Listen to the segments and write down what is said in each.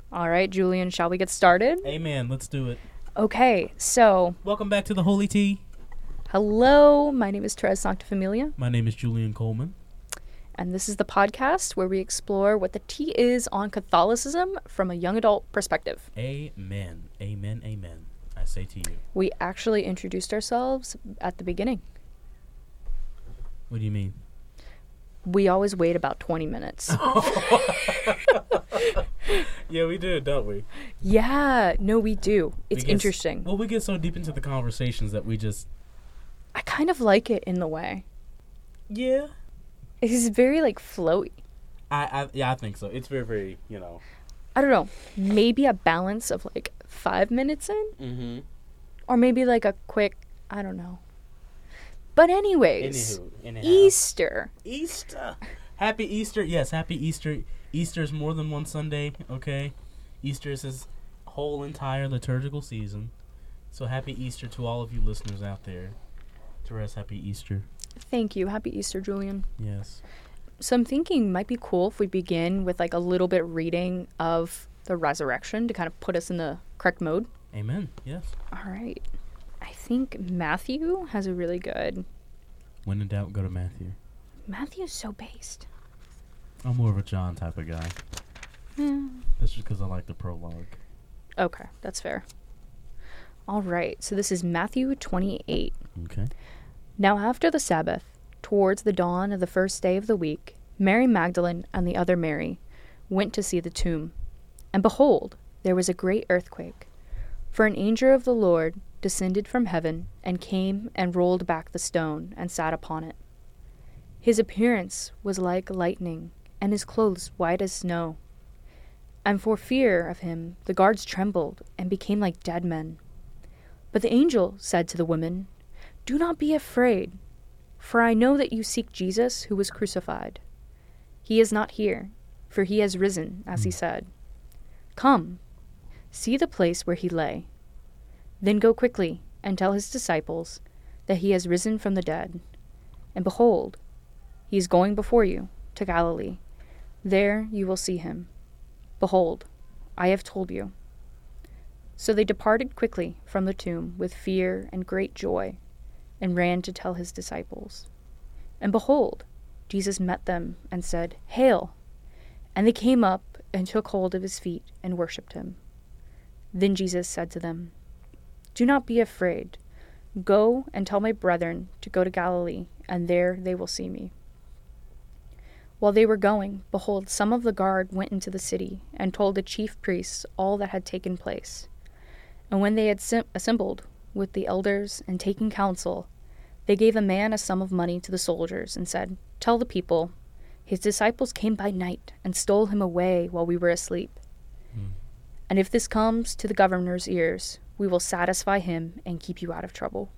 All right, Julian, shall we get started? Amen. Let's do it. Okay, so Welcome back to the Holy Tea. hello, my name is Therese Sanctifamilia, My name is Julian Coleman. and this is the podcast where we explore what the tea is on Catholicism from a young adult perspective. Amen. Amen. Amen. I say to you. We actually introduced ourselves at the beginning. What do you mean? We always wait about 20 minutes. Yeah, we do, don't we? Yeah, no, we do. It's interesting. Well, we get so deep into the conversations that we just... I kind of like it in the way. Yeah. It's very, like, floaty. I think so. It's very, very, I don't know. Maybe a balance of, like, 5 minutes in? Mm-hmm. Or maybe, like, a quick, I don't know. But anyways, Anyhow. Easter. Easter. Happy Easter. Yes, happy Easter. Easter's more than one Sunday, okay? Easter is his whole entire liturgical season. So happy Easter to all of you listeners out there. Therese, happy Easter. Thank you. Happy Easter, Julian. Yes. So I'm thinking might be cool if we begin with like a little bit reading of the resurrection to kind of put us in the correct mode. Amen. Yes. All right. I think Matthew has a really good... When in doubt, go to Matthew. Matthew's so based. I'm more of a John type of guy. That's just because I like the prologue. Okay, that's fair. All right. So this is Matthew 28. Okay. Now after the Sabbath, towards the dawn of the first day of the week, Mary Magdalene and the other Mary went to see the tomb. And behold, there was a great earthquake. For an angel of the Lord descended from heaven and came and rolled back the stone and sat upon it. His appearance was like lightning, and his clothes white as snow. And for fear of him the guards trembled and became like dead men. But the angel said to the women, "Do not be afraid, for I know that you seek Jesus who was crucified. He is not here, for he has risen, as he said. Come, see the place where he lay. Then go quickly and tell his disciples that he has risen from the dead. And behold, he is going before you to Galilee. There you will see him. Behold, I have told you." So they departed quickly from the tomb with fear and great joy, and ran to tell his disciples. And behold, Jesus met them and said, "Hail!" And they came up and took hold of his feet and worshipped him. Then Jesus said to them, "Do not be afraid. Go and tell my brethren to go to Galilee, and there they will see me." While they were going, behold, some of the guard went into the city and told the chief priests all that had taken place. And when they had assembled with the elders and taken counsel, they gave a man a sum of money to the soldiers and said, "Tell the people, his disciples came by night and stole him away while we were asleep. And if this comes to the governor's ears, we will satisfy him and keep you out of trouble."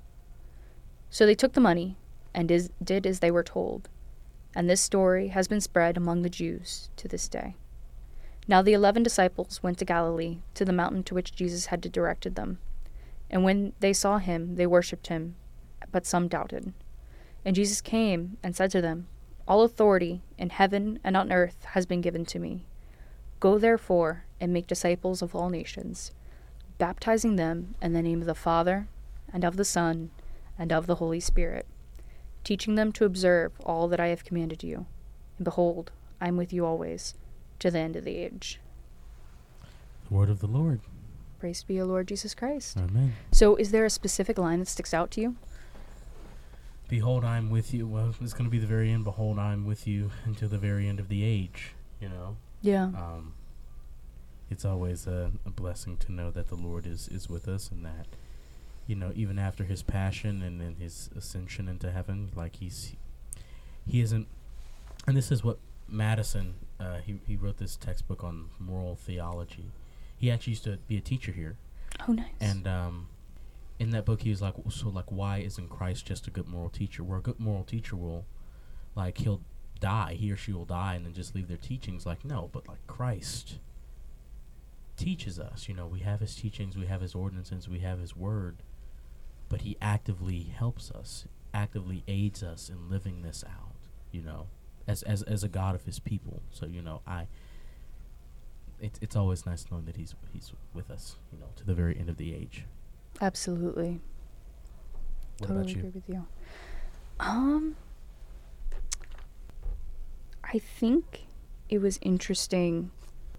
So they took the money and did as they were told. And this story has been spread among the Jews to this day. Now the 11 disciples went to Galilee, to the mountain to which Jesus had directed them. And when they saw him, they worshipped him, but some doubted. And Jesus came and said to them, "All authority in heaven and on earth has been given to me. Go therefore and make disciples of all nations, baptizing them in the name of the Father, and of the Son, and of the Holy Spirit, teaching them to observe all that I have commanded you. And behold, I am with you always, to the end of the age." The word of the Lord. Praise be, O Lord Jesus Christ. Amen. So is there a specific line that sticks out to you? Behold, I am with you. Well, it's going to be the very end. Behold, I am with you until the very end of the age, Yeah. It's always a blessing to know that the Lord is with us, and that, even after his passion and then his ascension into heaven, like he isn't, and this is what Madison, he wrote this textbook on moral theology. He actually used to be a teacher here. Oh, nice. And in that book, he was like, why isn't Christ just a good moral teacher? Where a good moral teacher will, he'll die, he or she will die, and then just leave their teachings. No, but Christ teaches us. We have his teachings, we have his ordinances, we have his word, but he actively helps us, actively aids us in living this out, as a God of his people. So, it's always nice knowing that he's with us, to the very end of the age. Absolutely. What Totally about you? agree with you. I think it was interesting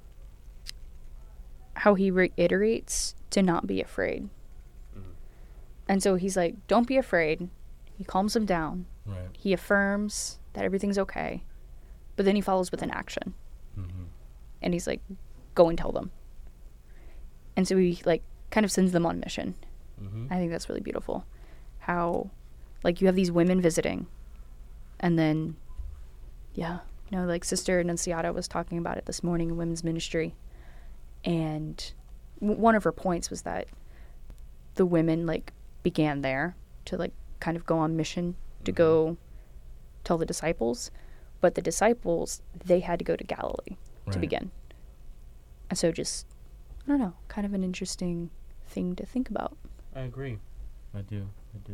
how he reiterates to not be afraid. And so he's like, don't be afraid. He calms them down. Right. He affirms that everything's okay. But then he follows with an action. Mm-hmm. And he's like, go and tell them. And so he like kind of sends them on mission. Mm-hmm. I think that's really beautiful. How like you have these women visiting. And then, like Sister Annunciata was talking about it this morning in women's ministry. And one of her points was that the women like began there to like kind of go on mission to go tell the disciples, but the disciples, they had to go to Galilee to begin. And so just, I don't know, kind of an interesting thing to think about. I agree. I do.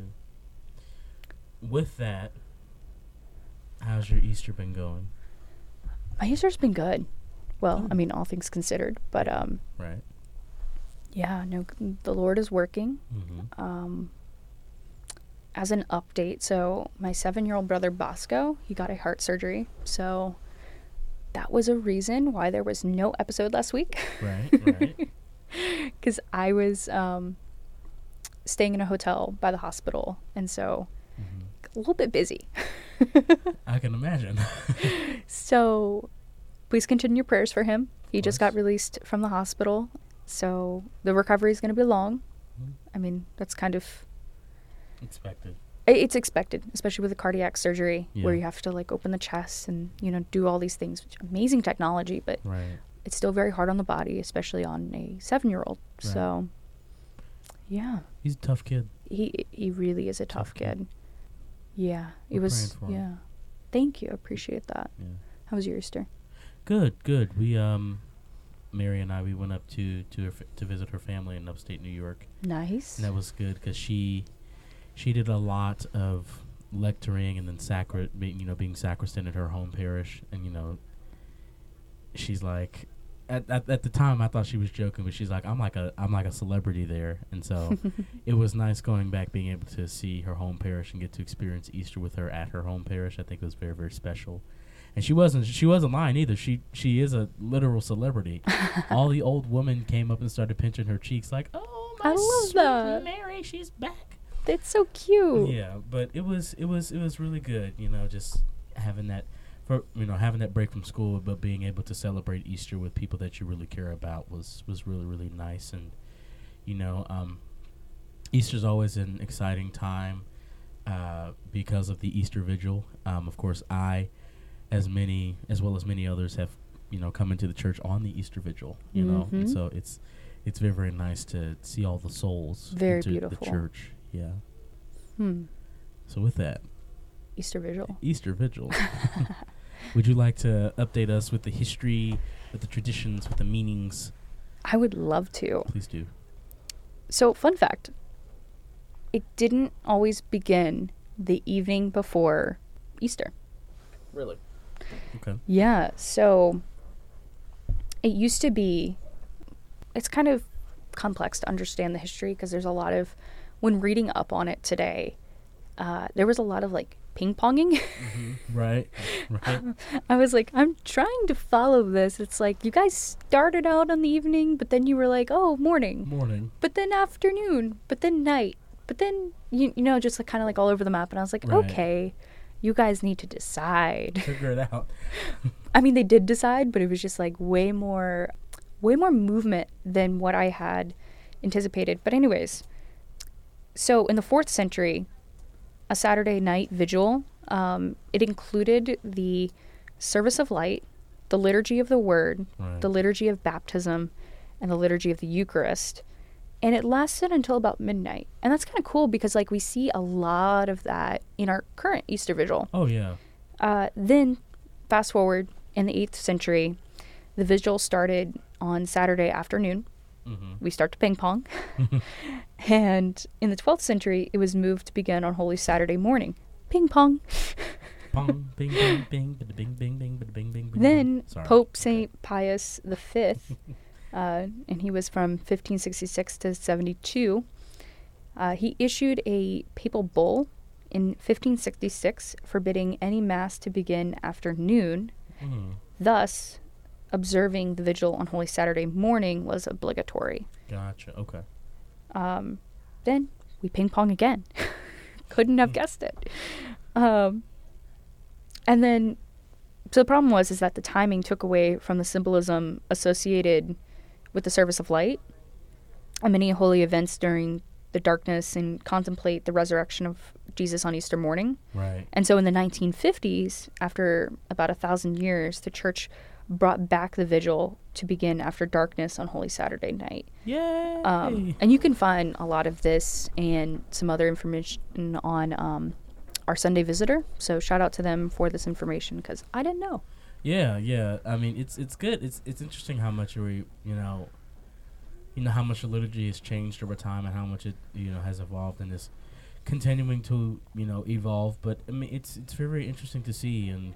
With that, how's your Easter been going? My Easter's been good. Well, I mean, all things considered, but right. Yeah, no, the Lord is working. Mm-hmm. As an update, so my 7-year-old brother Bosco, he got a heart surgery. So that was a reason why there was no episode last week. Right. Because I was staying in a hotel by the hospital, and so a little bit busy. I can imagine. So please continue your prayers for him. He just got released from the hospital, so the recovery is going to be long. I mean, that's kind of expected. It's expected, especially with a cardiac surgery where you have to like open the chest and do all these things. Amazing technology, but it's still very hard on the body, especially on a 7-year-old. Right. So yeah, he's a tough kid. He really is a tough kid. Yeah, it was. Yeah, thank you. I appreciate that. Yeah. How was your Easter? Good. We Mary and I, we went up to visit her family in upstate New York. Nice. And that was good because she did a lot of lecturing and then being sacristan at her home parish, and she's like, at the time I thought she was joking, but she's like, I'm like a celebrity there, and so it was nice going back, being able to see her home parish and get to experience Easter with her at her home parish. I think it was very, very special. And she wasn't lying either. She is a literal celebrity. All the old women came up and started pinching her cheeks like, "Oh, my sweet Mary, she's back." That's so cute. Yeah, but it was really good, just having that having that break from school, but being able to celebrate Easter with people that you really care about was really, really nice. And Easter's always an exciting time because of the Easter Vigil. Of course, I, as well as many others, have come into the church on the Easter Vigil. And so it's very, very nice to see all the souls very into beautiful. The church. Yeah. So with that, Easter Vigil. Would you like to update us with the history, with the traditions, with the meanings? I would love to. Please do. So, fun fact. It didn't always begin the evening before Easter. Really? Okay. Yeah, so it used to be, it's kind of complex to understand the history because there's a lot of, when reading up on it today, there was a lot of like ping-ponging. Right. I was like, I'm trying to follow this. It's like, you guys started out on the evening, but then you were like, oh, morning. But then afternoon, but then night. But then, just like kind of like all over the map. And I was like, okay, you guys need to decide. Figure it out. I mean, they did decide, but it was just like way more movement than what I had anticipated. But anyways, so in the 4th century, a Saturday night vigil, it included the service of light, the liturgy of the word, the liturgy of baptism, and the liturgy of the Eucharist. And it lasted until about midnight. And that's kind of cool because like we see a lot of that in our current Easter vigil. Oh, yeah. Then fast forward in the 8th century, the vigil started on Saturday afternoon. We start to ping pong. And in the 12th century, it was moved to begin on Holy Saturday morning. Ping pong. Pong, bing, bing, bing, bing, bing, bing, bing, bing, bing. Then Sorry. Pope St. Pius V, and he was from 1566 to 72, he issued a papal bull in 1566 forbidding any mass to begin after noon. Thus, observing the vigil on Holy Saturday morning was obligatory. Gotcha. Okay. Then we ping pong again. Couldn't have guessed it. And then, so the problem was that the timing took away from the symbolism associated with the service of light and many holy events during the darkness and contemplate the resurrection of Jesus on Easter morning. Right. And so in the 1950s, after about 1,000 years, the church brought back the vigil to begin after darkness on Holy Saturday night. Yay! And you can find a lot of this and some other information on our Sunday Visitor. So shout out to them for this information because I didn't know. Yeah. I mean, it's good. It's interesting how much how much the liturgy has changed over time and how much it has evolved and is continuing to evolve. But I mean, it's very, very interesting to see, and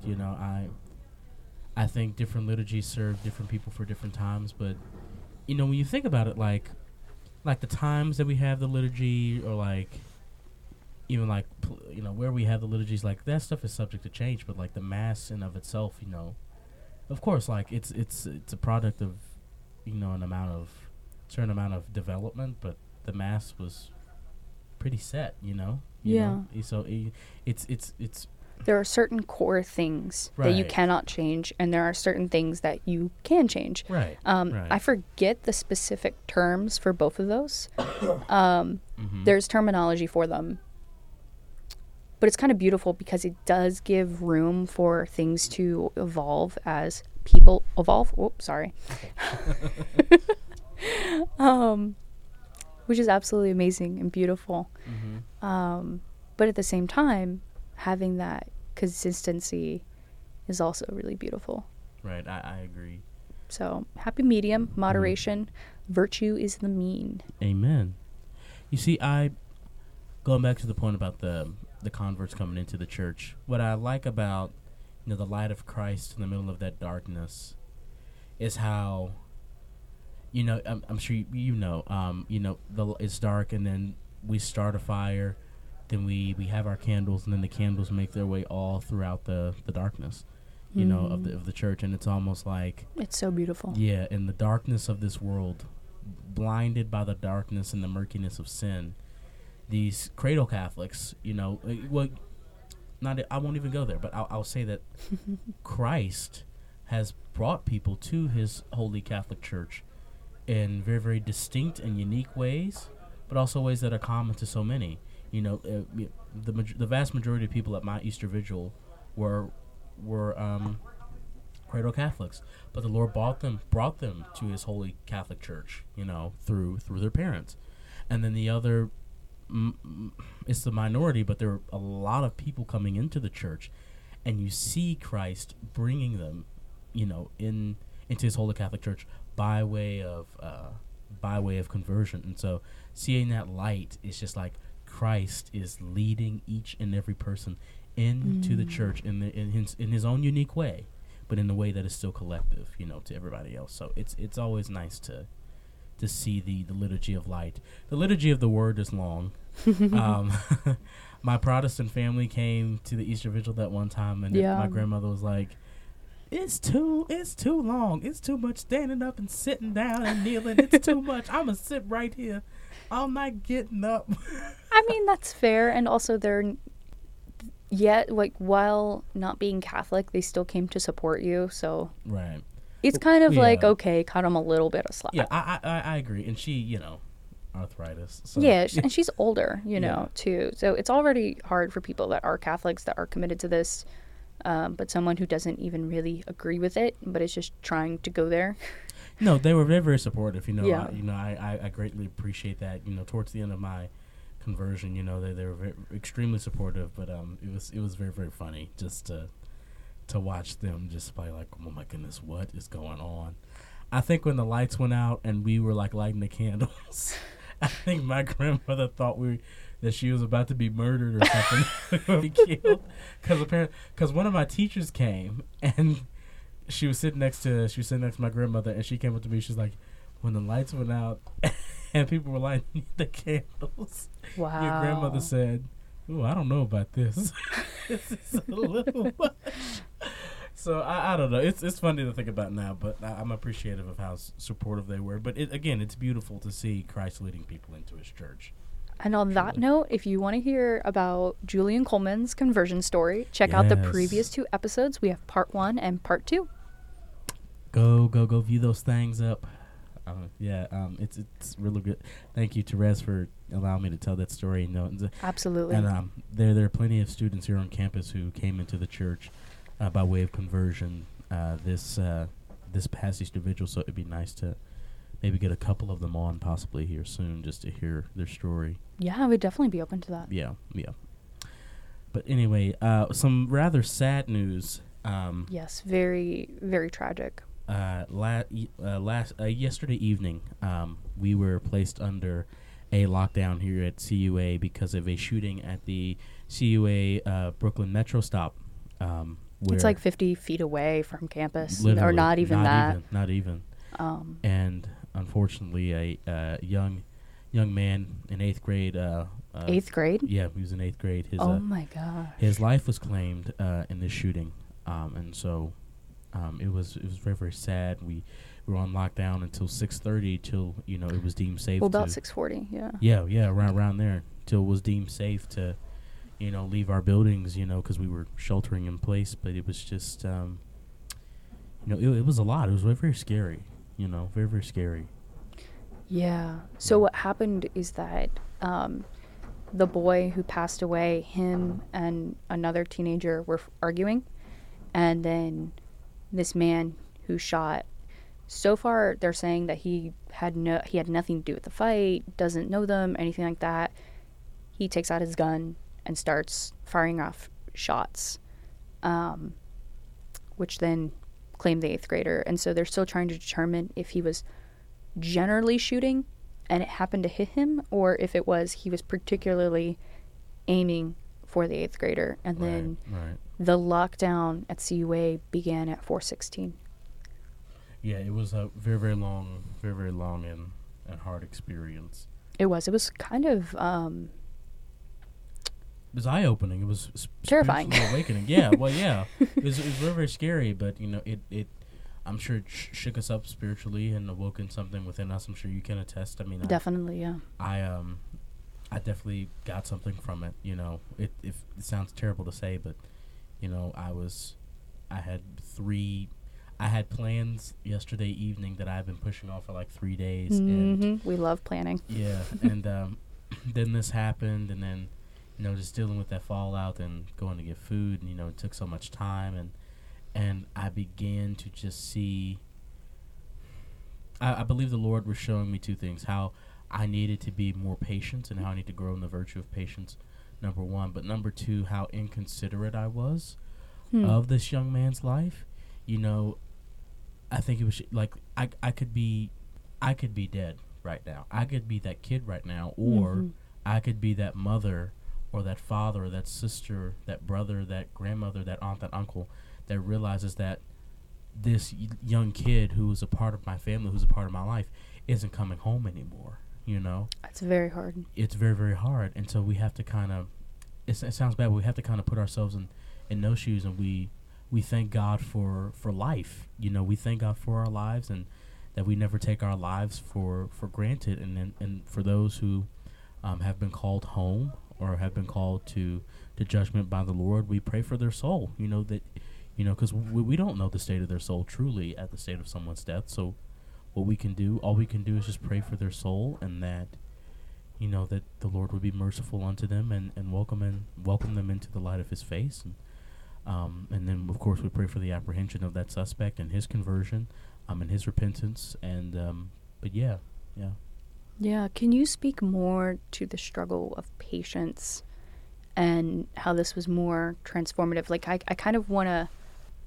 I think different liturgies serve different people for different times. But when you think about it, like the times that we have the liturgy, or even where we have the liturgies, like that stuff is subject to change. But like the Mass in of itself, of course, like it's a product of certain amount of development, but the Mass was pretty set, So it's there are certain core things that you cannot change, and there are certain things that you can change. Right. I forget the specific terms for both of those. There's terminology for them, but it's kind of beautiful because it does give room for things to evolve as people evolve. Whoops, sorry. Which is absolutely amazing and beautiful. But at the same time, having that consistency is also really beautiful. Right, I agree. So, happy medium, moderation, virtue is the mean. Amen. You see, going back to the point about the converts coming into the church, what I like about the light of Christ in the middle of that darkness is how I'm sure it's dark, and then we start a fire, then we have our candles, and then the candles make their way all throughout the darkness, of the church, and it's almost like it's so beautiful. Yeah, in the darkness of this world, blinded by the darkness and the murkiness of sin, these cradle Catholics, I won't even go there, but I'll say that Christ has brought people to his holy Catholic Church in very, very distinct and unique ways, but also ways that are common to so many. The vast majority of people at my Easter Vigil were cradle Catholics, but the Lord brought them to his holy Catholic Church, through their parents. And then the other, it's the minority, but there are a lot of people coming into the church, and you see Christ bringing them, into his holy Catholic Church by way of conversion. And so seeing that light is just like Christ is leading each and every person into the church in his own unique way, but in a way that is still collective, to everybody else. So it's always nice to see the liturgy of light. The liturgy of the word is long. My Protestant family came to the Easter Vigil that one time, and my grandmother was like, It's too long. It's too much standing up and sitting down and kneeling. It's too much. I'm going to sit right here. I'm not getting up. I mean, that's fair. And also while not being Catholic, they still came to support you. So right. It's kind of okay, cut them a little bit of slack. Yeah, I agree. And she, arthritis. So. Yeah, and she's older, too. So it's already hard for people that are Catholics that are committed to this. But someone who doesn't even really agree with it, but is just trying to go there. No, they were very, very supportive. Yeah. I greatly appreciate that. Towards the end of my conversion, they were extremely supportive. But it was very, very funny just to watch them just by like, oh my goodness, what is going on? I think when the lights went out and we were like lighting the candles, I think my grandmother thought that she was about to be murdered or something, be killed, because one of my teachers came and she was sitting next to my grandmother, and she came up to me. She's like, when the lights went out and people were lighting the candles, Wow. your grandmother said, "Ooh, I don't know about this. This is a little much." So I don't know. It's funny to think about now, but I'm appreciative of how supportive they were. But it's beautiful to see Christ leading people into His church. And on that note, if you want to hear about Julian Coleman's conversion story, check out the previous 2 episodes. We have part 1 and part 2. Go view those things up. It's really good. Thank you, Therese, for allowing me to tell that story. Absolutely. And there are plenty of students here on campus who came into the church by way of conversion this past Easter Vigil. So it'd be nice to maybe get a couple of them on possibly here soon, just to hear their story. Yeah, I would definitely be open to that. Yeah. But anyway, some rather sad news. Yes, very, very tragic. Yesterday evening, we were placed under a lockdown here at CUA because of a shooting at the CUA Brooklyn Metro stop. It's like 50 feet away from campus, or not even that. Not even. And unfortunately, a young man in 8th grade. 8th grade? Yeah, he was in 8th grade. Oh my gosh. His life was claimed in this shooting, and so it was very, very sad. We were on lockdown until 6:30 till it was deemed safe. Well, about 6:40, yeah. Yeah, around there till it was deemed safe to leave our buildings, because we were sheltering in place. But it was just it was a lot. It was very, very scary. Very, very scary. Yeah. So what happened is that the boy who passed away, him and another teenager were arguing, and then this man who shot, so far they're saying that he had nothing to do with the fight, doesn't know them, anything like that. He takes out his gun and starts firing off shots, which then claimed the 8th grader. And so they're still trying to determine if he was generally shooting and it happened to hit him, or if it was he was particularly aiming for the 8th grader. And then the lockdown at CUA began at 4:16. Yeah, it was a very, very long and hard experience. It was kind of it was eye-opening. It was terrifying. Awakening. Yeah, well, yeah. It was very, very scary, but it I'm sure it shook us up spiritually and awoken something within us. I'm sure you can attest. I mean, definitely, yeah. I definitely got something from it. It sounds terrible to say, but I had plans yesterday evening that I've been pushing off for like 3 days. Mm-hmm. And we love planning. Yeah, and then this happened, and then just dealing with that fallout and going to get food, and it took so much time, and I began to just see. I believe the Lord was showing me 2 things: how I needed to be more patient and how I need to grow in the virtue of patience, number 1. But number 2, how inconsiderate I was of this young man's life. I think it was like I could be dead right now. I could be that kid right now, or I could be that mother or that father or that sister, that brother, that grandmother, that aunt, that uncle that realizes that this young kid who is a part of my family, who's a part of my life, isn't coming home anymore. It's very hard. It's very, very hard, and so we have to kind of. It sounds bad, but we have to kind of put ourselves in those shoes, and we thank God for life. We thank God for our lives, and that we never take our lives for granted. And for those who have been called home or have been called to judgment by the Lord, we pray for their soul. Because we don't know the state of their soul truly at the state of someone's death. So all we can do is just pray for their soul, and that that the Lord would be merciful unto them and welcome them into the light of His face. And then, of course, we pray for the apprehension of that suspect and his conversion, and his repentance. And but yeah. Yeah. Can you speak more to the struggle of patience and how this was more transformative? Like, I kind of want to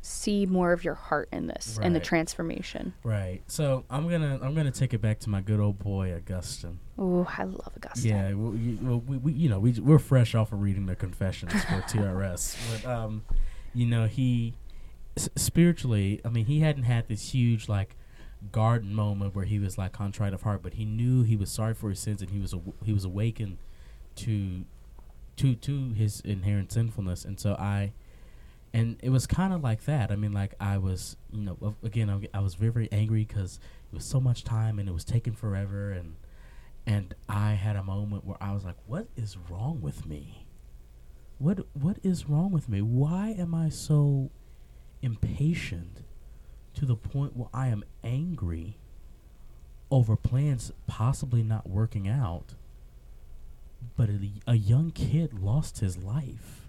see more of your heart in this and the Right. transformation. Right. So I'm gonna take it back to my good old boy Augustine. Oh, I love Augustine. Yeah. We're fresh off of reading the Confessions for TRS, but he spiritually, I mean, he hadn't had this huge like garden moment where he was like contrite of heart, but he knew he was sorry for his sins, and he was awakened to his inherent sinfulness, and it was kind of like that. I mean, like I was, again, I was very, very angry because it was so much time and it was taking forever, and I had a moment where I was like, what is wrong with me? What is wrong with me? Why am I so impatient to the point where I am angry over plans possibly not working out? But a young kid lost his life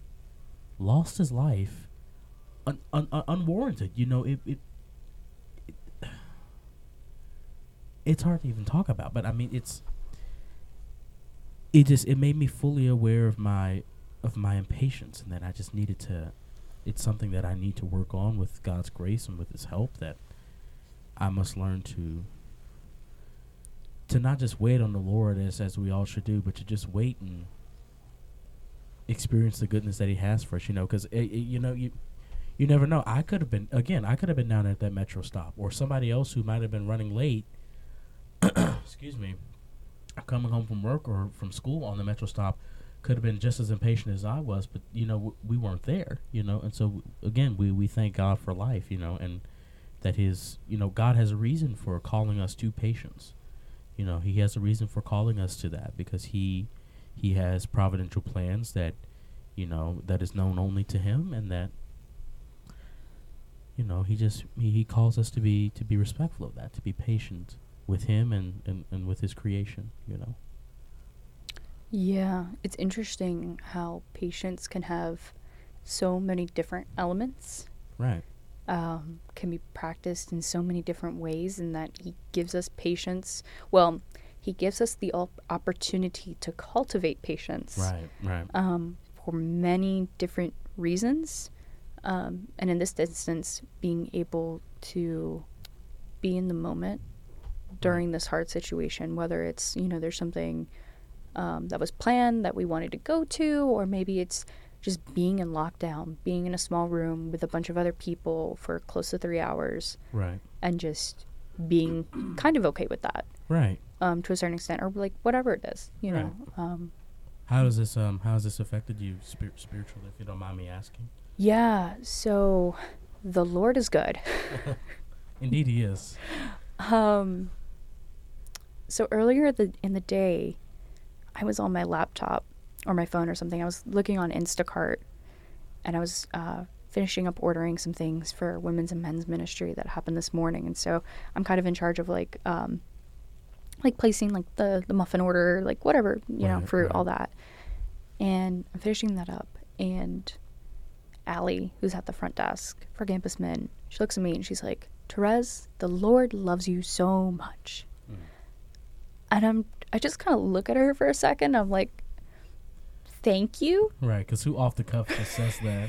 unwarranted. It's hard to even talk about, but I mean, it made me fully aware of my impatience, and that I just needed to. It's something that I need to work on with God's grace and with His help. That I must learn to not just wait on the Lord as we all should do, but to just wait and experience the goodness that He has for us. Because you never know. I could have been down at that metro stop, or somebody else who might have been running late. Excuse me, coming home from work or from school on the metro stop, could have been just as impatient as I was, but we weren't there. And so again, we thank God for life. And that God has a reason for calling us to patience. He has a reason for calling us to that, because he has providential plans that that is known only to Him, and that he calls us to be respectful of that, to be patient with Him and with His creation. Yeah, it's interesting how patience can have so many different elements. Right. Can be practiced in so many different ways, and that He gives us patience. Well, He gives us the opportunity to cultivate patience. Right. For many different reasons. And in this instance, being able to be in the moment during this hard situation, whether it's, there's something that was planned that we wanted to go to, or maybe it's just being in lockdown, being in a small room with a bunch of other people for close to 3 hours. Right. And just being kind of okay with that. Right. To a certain extent, or like whatever it is, Right. know. How has this affected you spiritually, if you don't mind me asking? Yeah, so the Lord is good. Indeed He is. So earlier in the day, I was on my laptop or my phone or something. I was looking on Instacart, and I was finishing up ordering some things for women's and men's ministry that happened this morning. And so I'm kind of in charge of like placing like the muffin order, like whatever, for all that. And I'm finishing that up, and Allie, who's at the front desk for Campus Men, she looks at me and she's like, "Therese, the Lord loves you so much." And I just kind of look at her for a second. I'm like, thank you. Right, because who off the cuff just says that?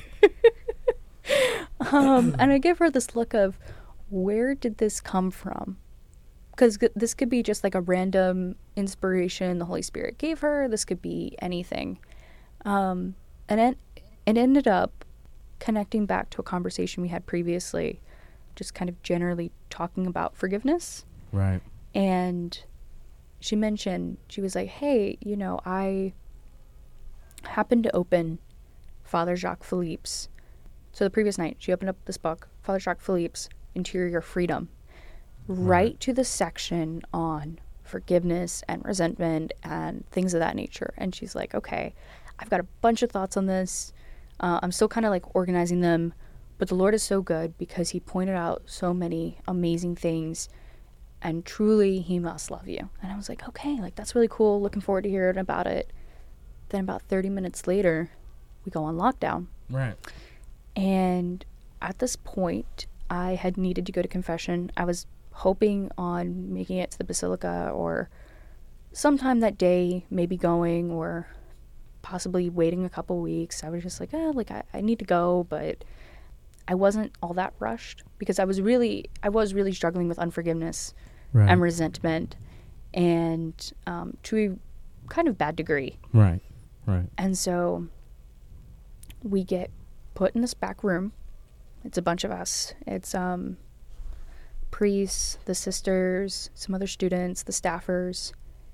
And I give her this look of, where did this come from? Because this could be just like a random inspiration the Holy Spirit gave her. This could be anything. And it ended up connecting back to a conversation we had previously, just kind of generally talking about forgiveness. Right. And she mentioned, she was like, hey, I happened to open Father Jacques Philippe's. So the previous night, she opened up this book, Father Jacques Philippe's Interior Freedom, right to the section on forgiveness and resentment and things of that nature. And she's like, okay, I've got a bunch of thoughts on this. I'm still kind of like organizing them, but the Lord is so good because He pointed out so many amazing things, and truly He must love you. And I was like, okay, like that's really cool. Looking forward to hearing about it. Then about 30 minutes later, we go on lockdown. Right. And at this point, I had needed to go to confession. I was hoping on making it to the Basilica, or sometime that day, maybe going, or possibly waiting a couple weeks. I was just like, I need to go, but I wasn't all that rushed because I was really struggling with unforgiveness Right. and resentment, and to a kind of bad degree. Right. Right. And so we get put in this back room. It's a bunch of us. It's priests, the sisters, some other students, the staffers.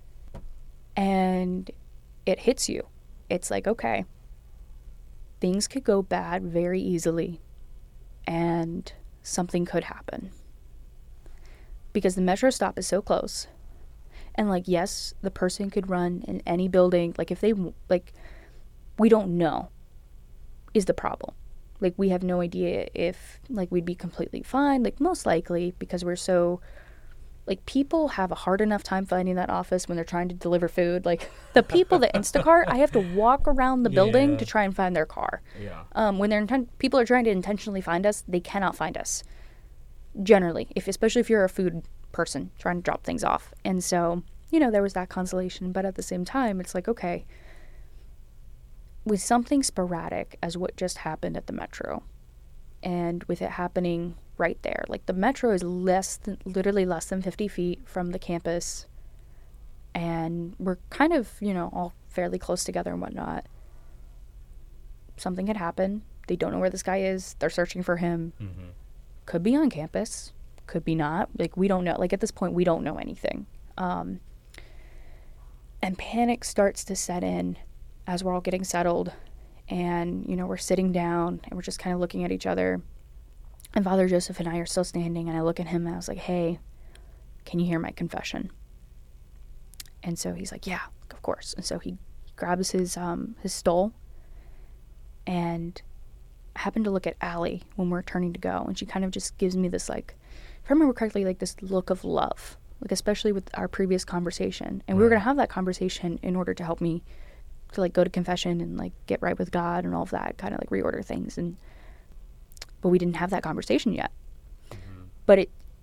And it hits you. It's like, okay, things could go bad very easily and something could happen. Because the metro stop is so close. And like, yes, the person could run in any building. Like if they, like, we don't know is the problem. Like we have no idea if like we'd be completely fine. Like most likely because we're so, like people have a hard enough time finding that office when they're trying to deliver food. Like the people that Instacart, I have to walk around the building to try and find their car. Yeah. When people are trying to intentionally find us, they cannot find us. Generally, especially if you're a food person trying to drop things off. And so, you know, there was that consolation, but at the same time, it's like, okay, with something sporadic as what just happened at the metro, and with it happening right there, like the metro is literally less than 50 feet from the campus, and we're kind of, you know, all fairly close together and whatnot. Something had happened. They don't know where this guy is. They're searching for him. Mm-hmm. Could be on campus, could be not. Like, we don't know. Like, at this point, we don't know anything. And panic starts to set in as we're all getting settled. And, you know, we're sitting down and we're just kind of looking at each other. And Father Joseph and I are still standing. And I look at him and I was like, hey, can you hear my confession? And so he's like, yeah, of course. And so he grabs his stole. And I happened to look at Allie when we're turning to go, and she kind of just gives me this, like, if I remember correctly, like this look of love, like especially with our previous conversation. And we were going to have that conversation in order to help me to like go to confession and like get right with God and all of that, kind of like reorder things. But we didn't have that conversation yet. Mm-hmm. But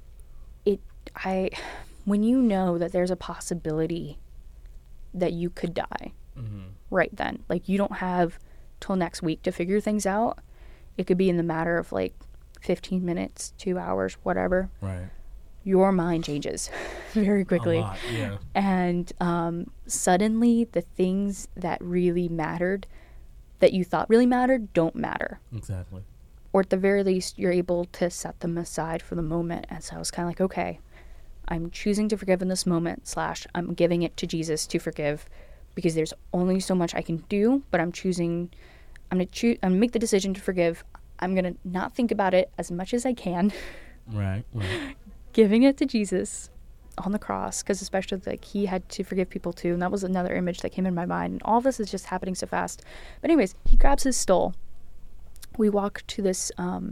when you know that there's a possibility that you could die right then, like you don't have till next week to figure things out. It could be in the matter of like 15 minutes, 2 hours, whatever. Right. Your mind changes very quickly. A lot, yeah. And suddenly the things that really mattered, that you thought really mattered, don't matter. Exactly. Or at the very least, you're able to set them aside for the moment. And so I was kind of like, okay, I'm choosing to forgive in this moment, / I'm giving it to Jesus to forgive, because there's only so much I can do, but I'm going to make the decision to forgive. I'm going to not think about it as much as I can. Right. Giving it to Jesus on the cross, because especially like he had to forgive people too, and that was another image that came in my mind. And all this is just happening so fast. But anyways, he grabs his stole. We walk to this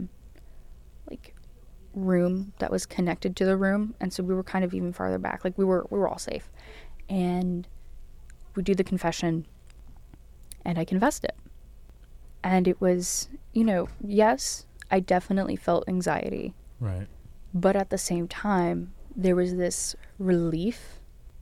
like room that was connected to the room, and so we were kind of even farther back. Like we were all safe, and we do the confession, and I confessed it. And it was, you know, yes, I definitely felt anxiety. Right. But at the same time, there was this relief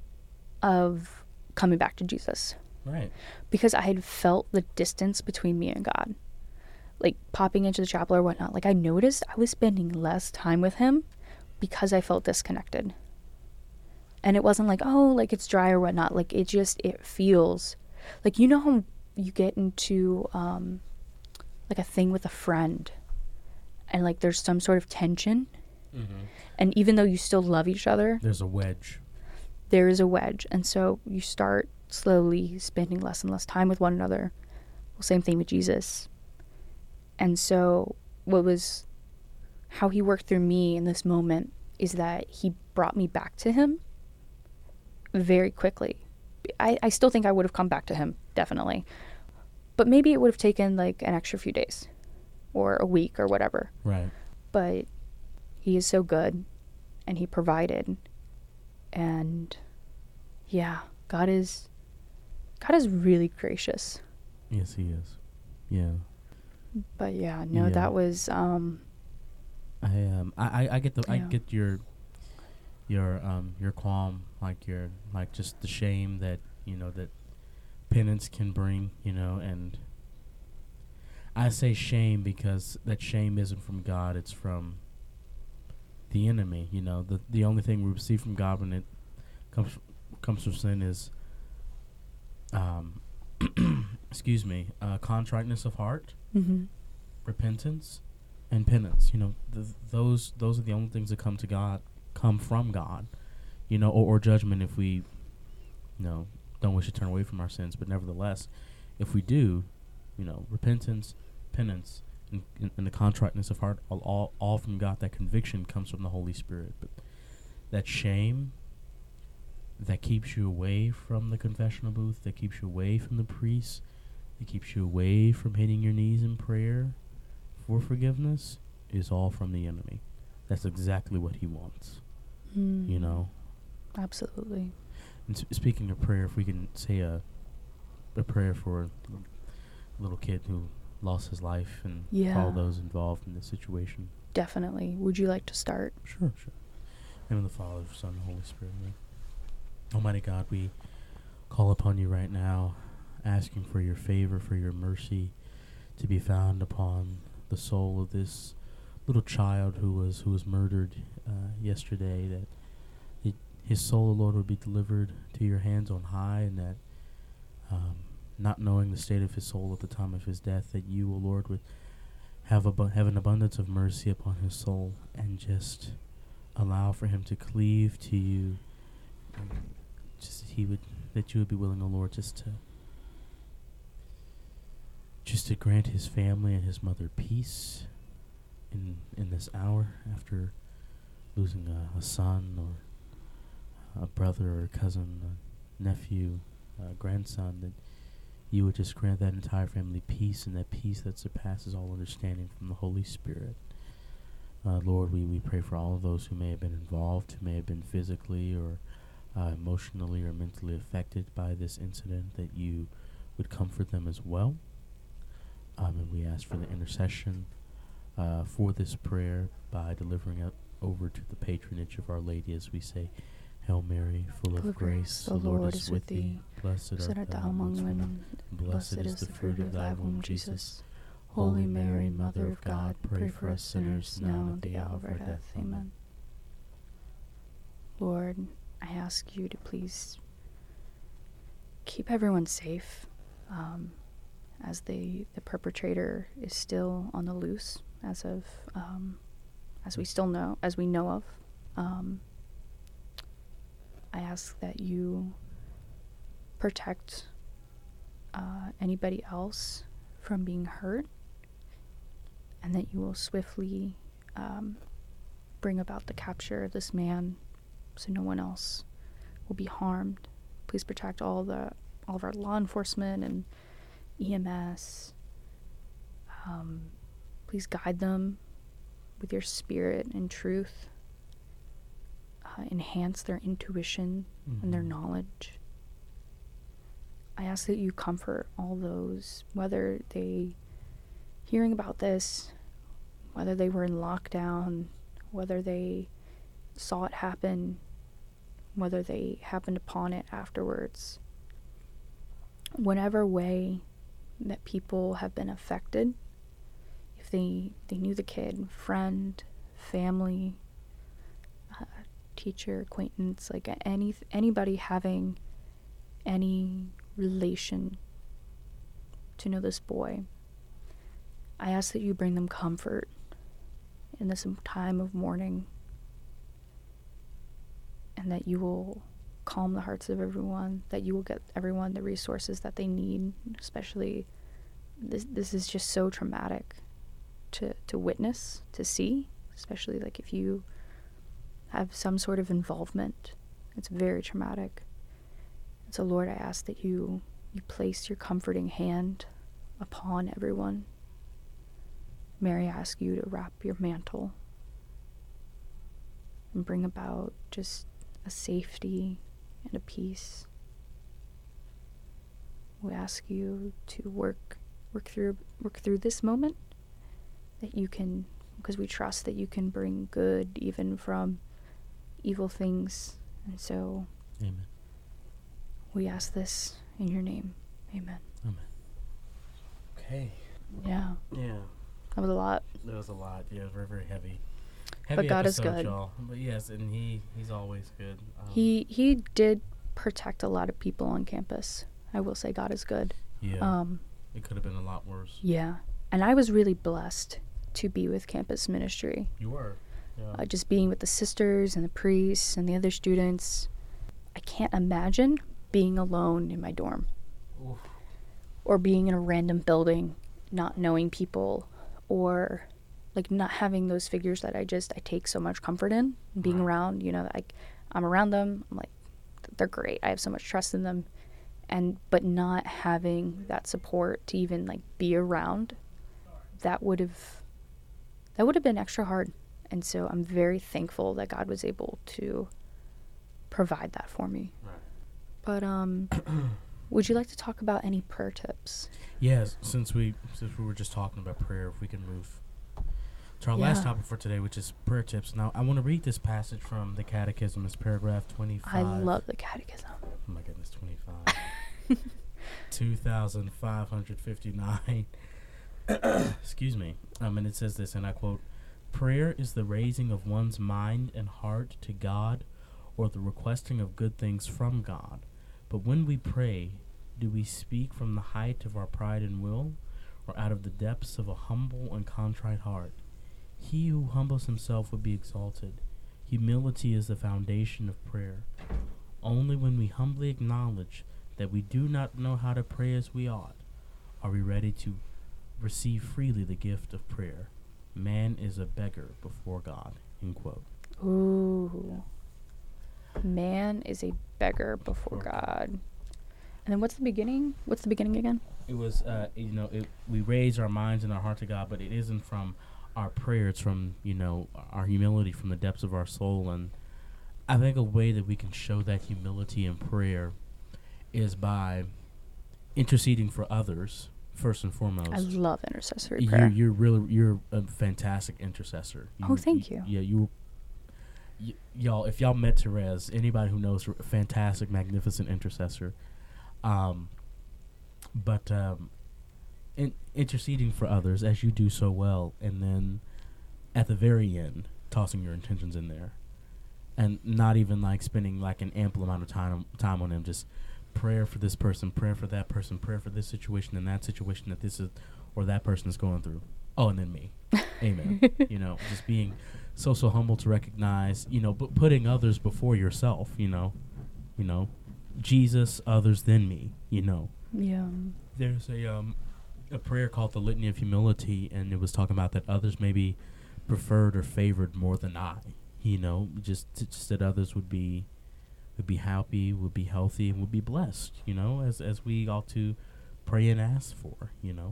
of coming back to Jesus. Right. Because I had felt the distance between me and God. Like popping into the chapel or whatnot. Like I noticed I was spending less time with him because I felt disconnected. And it wasn't like, oh, like it's dry or whatnot. Like it feels like, you know how you get into like a thing with a friend and like there's some sort of tension. Mm-hmm. And even though you still love each other, there's a wedge. There is a wedge. And so you start slowly spending less and less time with one another. Well, same thing with Jesus. And so how he worked through me in this moment is that he brought me back to him very quickly. I still think I would have come back to him, definitely. But maybe it would have taken like an extra few days or a week or whatever. Right. But he is so good, and he provided. And yeah, God is really gracious. Yes, he is. Yeah. But yeah, no, that was I get your qualm, like your just the shame that, you know, that penance can bring, you know, and I say shame because that shame isn't from God, it's from the enemy. You know, the only thing we receive from God when it comes from sin is excuse me, contriteness of heart, Mm-hmm. repentance, and penance. You know, those are the only things that come from God. You know, or judgment if we, don't wish to turn away from our sins. But nevertheless, if we do, repentance, penance, and the contriteness of heart, all from God. That conviction comes from the Holy Spirit. But that shame that keeps you away from the confessional booth, that keeps you away from the priest, that keeps you away from hitting your knees in prayer for forgiveness, is all from the enemy. That's exactly what he wants. You know? Absolutely. And speaking of prayer, if we can say a prayer for a little kid who lost his life and for all those involved in this situation. Definitely. Would you like to start? Sure. In the name of the Father, Son, and Holy Spirit. Amen. Almighty God, we call upon you right now, asking for your favor, for your mercy to be found upon the soul of this little child who was murdered yesterday, that his soul, Lord, would be delivered to your hands on high, and that not knowing the state of his soul at the time of his death, that you, O Lord, would have an abundance of mercy upon his soul and just allow for him to cleave to you. That you would be willing, O Lord, just to grant his family and his mother peace in this hour after losing a son or a brother or a cousin, a nephew, a grandson, that you would just grant that entire family peace, and that peace that surpasses all understanding from the Holy Spirit. Lord, we pray for all of those who may have been involved, who may have been physically or emotionally or mentally affected by this incident, that you would comfort them as well. And we ask for the intercession for this prayer by delivering it over to the patronage of Our Lady as we say, Hail Mary, full of grace, the Lord is with thee. Blessed art thou among women, and blessed is the fruit of thy womb, Jesus. Holy Mary, Mother of God, pray for us sinners, now and at the hour of our death. Amen. Lord, I ask you to please keep everyone safe, as the perpetrator is still on the loose as we know of. I ask that you protect anybody else from being hurt, and that you will swiftly bring about the capture of this man so no one else will be harmed. Please protect all of our law enforcement and EMS. Please guide them with your spirit and truth. Enhance their intuition and their knowledge. I ask that you comfort all those, whether they hearing about this, whether they were in lockdown, whether they saw it happen, whether they happened upon it afterwards. Whatever way that people have been affected, if they knew the kid, friend, family, teacher, acquaintance, like anybody having any relation to know this boy, I ask that you bring them comfort in this time of mourning, and that you will calm the hearts of everyone, that you will get everyone the resources that they need. Especially this is just so traumatic to witness, to see, especially like if you have some sort of involvement. It's very traumatic. And so Lord, I ask that you place your comforting hand upon everyone. Mary, I ask you to wrap your mantle and bring about just a safety and a peace. We ask you to work through this moment, that you can, because we trust that you can bring good even from evil things. And so Amen. We ask this in your name. Amen. Amen. Okay. Yeah. Yeah. That was a lot. It was a lot. Yeah, very, very heavy. But God is good. Y'all. But yes, and he's always good. He did protect a lot of people on campus. I will say God is good. Yeah. It could have been a lot worse. Yeah. And I was really blessed to be with campus ministry. You were. Yeah. Just being with the sisters and the priests and the other students. I can't imagine being alone in my dorm. Oof. Or being in a random building, not knowing people, or like not having those figures that I take so much comfort in being around. You know, like I'm around them. I'm like, they're great. I have so much trust in them. But not having that support to even like be around, that would have been extra hard. And so I'm very thankful that God was able to provide that for me. Right. But would you like to talk about any prayer tips? Yes, since we were just talking about prayer, if we can move to our last topic for today, which is prayer tips. Now, I want to read this passage from the Catechism. It's paragraph 25. I love the Catechism. Oh my goodness, 25. 2,559. Excuse me. And it says this, and I quote, "Prayer is the raising of one's mind and heart to God, or the requesting of good things from God. But when we pray, do we speak from the height of our pride and will, or out of the depths of a humble and contrite heart? He who humbles himself will be exalted. Humility is the foundation of prayer. Only when we humbly acknowledge that we do not know how to pray as we ought, are we ready to receive freely the gift of prayer. Man is a beggar before God." End quote. Ooh. Man is a beggar before God. And then what's the beginning? What's the beginning again? It was, we raise our minds and our heart to God, but it isn't from our prayer. It's from, our humility from the depths of our soul. And I think a way that we can show that humility in prayer is by interceding for others, first and foremost. I love intercessory prayer. You're a fantastic intercessor. Thank you. Yeah, y'all, if y'all met Therese, anybody who knows her, a fantastic, magnificent intercessor. Interceding for others as you do so well, and then at the very end, tossing your intentions in there, and not even like spending like an ample amount of time on them. Just prayer for this person, prayer for that person, prayer for this situation and that situation that this is or that person is going through. Oh, and then me. Amen. Just being so humble to recognize, but putting others before yourself. Jesus, others, then me. Yeah. There's a prayer called the Litany of Humility, and it was talking about that others may be preferred or favored more than I. Just that others would be happy, would be healthy, and would be blessed. As we ought to pray and ask for.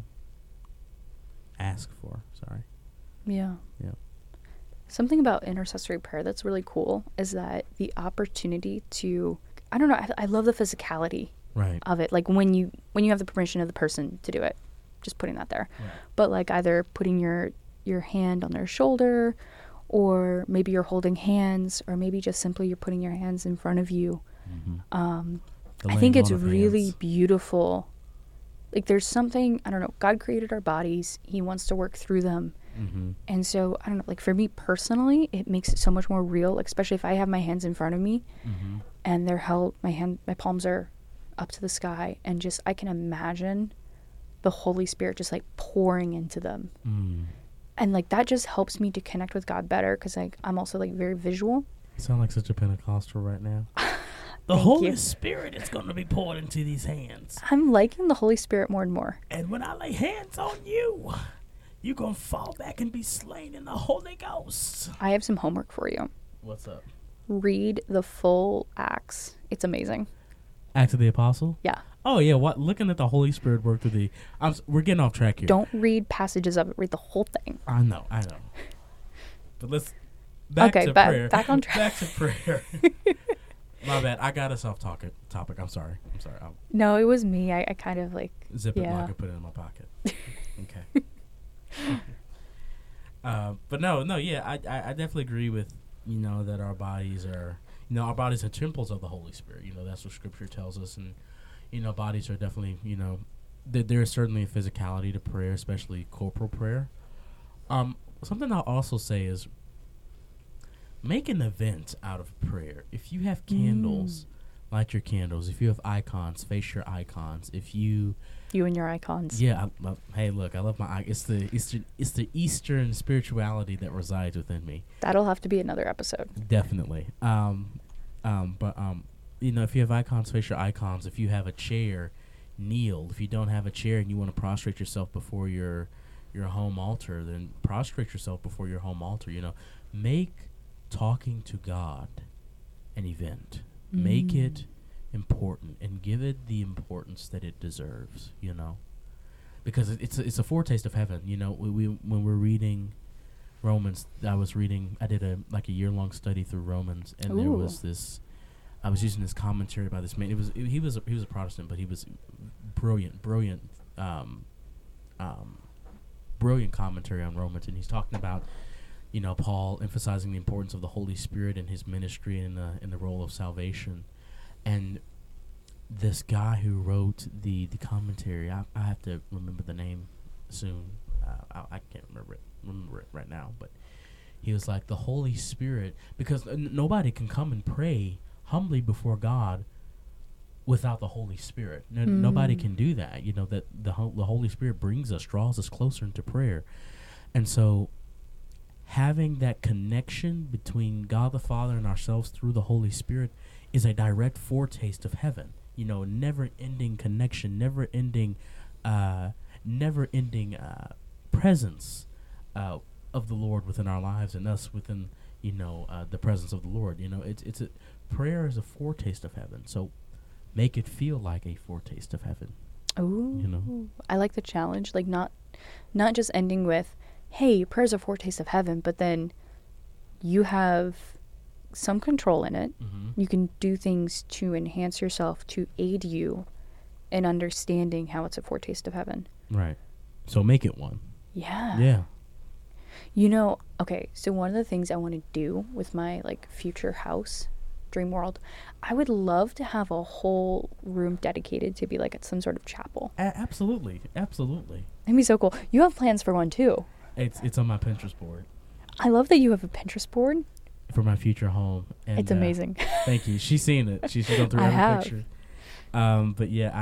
Sorry. Yeah. Yeah. Something about intercessory prayer that's really cool is that the opportunity to, I don't know, I love the physicality of it. Like when you have the permission of the person to do it, just putting that there. Right. But like either putting your hand on their shoulder, or maybe you're holding hands, or maybe just simply you're putting your hands in front of you. Mm-hmm. I think it's really beautiful. Like there's something, I don't know, God created our bodies. He wants to work through them. Mm-hmm. And so, I don't know, like for me personally, it makes it so much more real, especially if I have my hands in front of me and they're held, my palms are up to the sky, and just, I can imagine the Holy Spirit just like pouring into them. Mm. And like that just helps me to connect with God better, because like I'm also like very visual. You sound like such a Pentecostal right now. The Holy Spirit is going to be poured into these hands. I'm liking the Holy Spirit more and more. And when I lay hands on you, you're going to fall back and be slain in the Holy Ghost. I have some homework for you. What's up? Read the full Acts. It's amazing. Acts of the Apostle? Yeah. Oh, yeah. Looking at the Holy Spirit work through we're getting off track here. Don't read passages of it. Read the whole thing. I know. But let's... Back on track. Back to prayer. My bad. I got us off topic. I'm sorry. No, it was me. I kind of like... Zip it lock and put it in my pocket. Okay. But no, yeah. I definitely agree with, that our bodies are... our bodies are temples of the Holy Spirit. That's what Scripture tells us. And, bodies are definitely, there is certainly a physicality to prayer, especially corporal prayer. Something I'll also say is make an event out of prayer. If you have candles, light your candles. If you have icons, face your icons. If you and your icons. Yeah. Hey, look, I love my. It's the Eastern spirituality that resides within me. That'll have to be another episode. Definitely. But you know, if you have icons, face your icons. If you have a chair, kneel. If you don't have a chair and you want to prostrate yourself before your home altar, then prostrate yourself before your home altar. You know, make talking to God an event. Make it important and give it the importance that it deserves. You know, because it's a foretaste of heaven. You know, we when we're reading Romans, I did a year-long study through Romans, and there was this. I was using this commentary by this man. He was a Protestant, but he was brilliant commentary on Romans, and he's talking about, you know, Paul emphasizing the importance of the Holy Spirit in his ministry and in the role of salvation, and this guy who wrote the commentary, I have to remember the name soon. I can't remember it right now, but he was like, the Holy Spirit, because nobody can come and pray humbly before God without the Holy Spirit. Nobody can do that. You know, that the Holy Spirit draws us closer into prayer. And so having that connection between God the Father and ourselves through the Holy Spirit is a direct foretaste of heaven. You know, never-ending connection, never-ending presence of the Lord within our lives, and us within, you know, the presence of the Lord. You know, prayer is a foretaste of heaven. So make it feel like a foretaste of heaven. Ooh, you know, I like the challenge. Like not just ending with, "Hey, prayer's a foretaste of heaven," but then you have some control in it. You can do things to enhance yourself, to aid you in understanding how it's a foretaste of heaven. Right. So make it one. Yeah. Yeah. You know, okay, so one of the things I want to do with my future house, dream world, I would love to have a whole room dedicated to be some sort of chapel. Absolutely. That'd be so cool. You have plans for one too. It's on my Pinterest board. I love that you have a Pinterest board for my future home. And it's amazing. Thank you. She's seen it. She's gone through every picture. But yeah,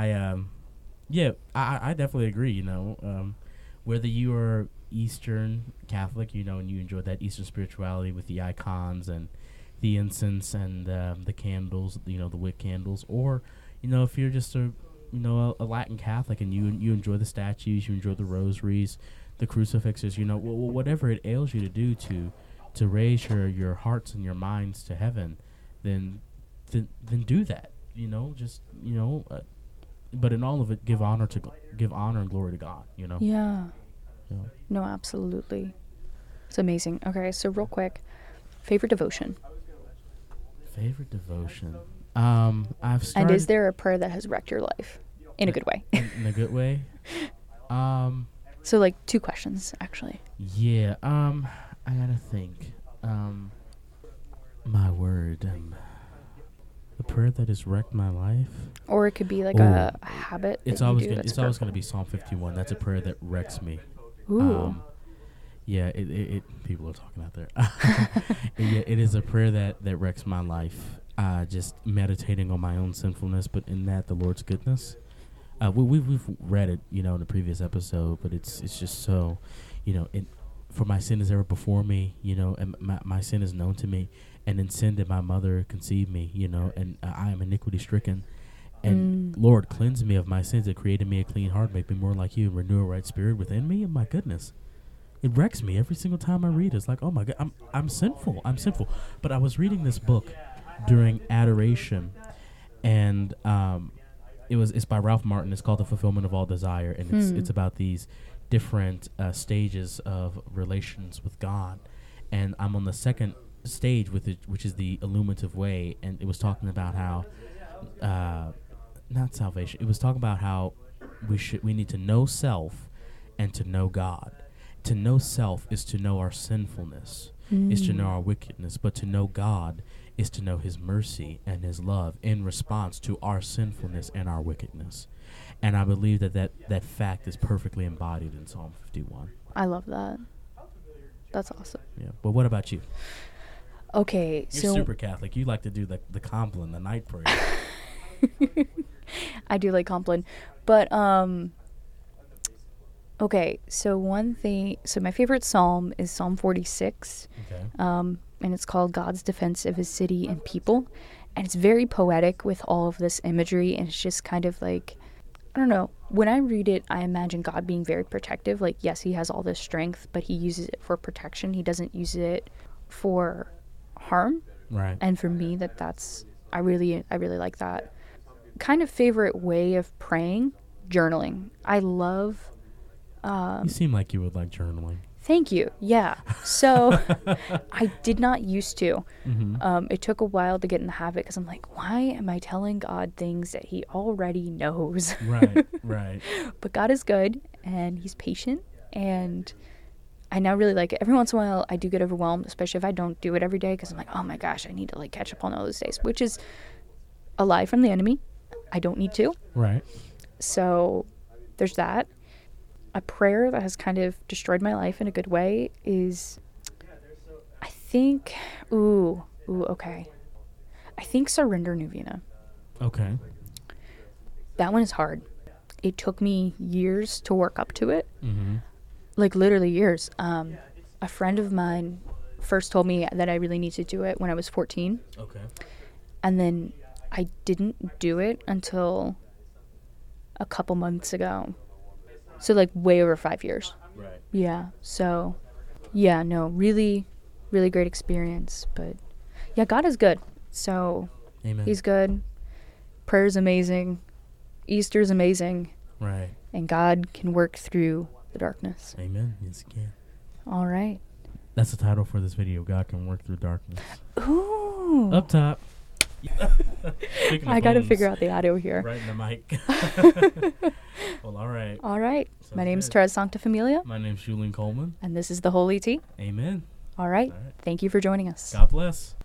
I definitely agree. You know, whether you are Eastern Catholic, you know, and you enjoy that Eastern spirituality with the icons and the incense and the candles, you know, the wick candles, or, you know, if you're just a Latin Catholic and you enjoy the statues, you enjoy the rosaries, the crucifixes, you know, whatever it ails you to do to raise your hearts and your minds to heaven, then do that. You know, just, you know, but in all of it, give honor and glory to God. You know. Yeah. No, absolutely. It's amazing. Okay, so real quick, favorite devotion. Favorite devotion. I've started. And is there a prayer that has wrecked your life in a good way? In a good way. So 2 questions actually. Yeah. I gotta think. My word. The prayer that has wrecked my life. Or it could be a habit. It's always gonna be Psalm 51. That's a prayer that wrecks me. Ooh. Yeah. It people are talking out there. Yeah, it is a prayer that wrecks my life. Just meditating on my own sinfulness, but in that the Lord's goodness. We've read it, you know, in the previous episode, but it's just so, you know, for my sin is ever before me, you know, and my sin is known to me, and in sin did my mother conceive me, you know, and I am iniquity stricken, and Lord, cleanse me of my sins and create in me a clean heart, make me more like you, and renew a right spirit within me. And my goodness, it wrecks me every single time I read it. It's like, oh my God, I'm sinful. But I was reading this book during adoration, and it's by Ralph Martin. It's called The Fulfillment of All Desire, and it's about these different stages of relations with God, and I'm on the second stage with it, which is the illuminative way, and it was talking about how not salvation. It was talking about how we need to know self and to know God. To know self is to know our sinfulness, is to know our wickedness, but to know God is to know his mercy and his love in response to our sinfulness and our wickedness. And I believe that fact is perfectly embodied in Psalm 51. I love that. That's awesome. Yeah. But what about you? Okay, You're super Catholic. You like to do the Compline, the night prayer. I do like Compline. But, okay, so my favorite psalm is Psalm 46. Okay. And it's called God's Defense of His City and People. And it's very poetic with all of this imagery, and it's just kind of like, I don't know. When I read it, I imagine God being very protective. Like, yes, he has all this strength, but he uses it for protection. He doesn't use it for harm. Right. And for me, I really like that. Kind of favorite way of praying, journaling. I love... you seem like you would like journaling. Thank you. Yeah. So I did not used to. Mm-hmm. It took a while to get in the habit because I'm like, why am I telling God things that he already knows? Right, right. But God is good, and he's patient, and I now really like it. Every once in a while, I do get overwhelmed, especially if I don't do it every day, because I'm like, oh my gosh, I need to like catch up on all those days, which is a lie from the enemy. I don't need to. Right. So there's that. A prayer that has kind of destroyed my life in a good way is, I think, okay. I think Surrender Novena. Okay. That one is hard. It took me years to work up to it. Mm-hmm. Like literally years. A friend of mine first told me that I really need to do it when I was 14. Okay. And then I didn't do it until a couple months ago. So like way over 5 years. Right. Yeah. So, yeah, no, really, really great experience. But yeah, God is good. So Amen. he's good. Prayer's amazing. Easter's amazing. Right. And God can work through the darkness. Amen. Yes, he can. All right. That's the title for this video. God can work through darkness. Ooh. Up top. I got to figure out the audio here. Right in the mic. Well, all right. All right. Sounds My name's good. Therese Sancta Familia. My name's Julian Coleman. And this is The Holy Tea. Amen. All right. All right. Thank you for joining us. God bless.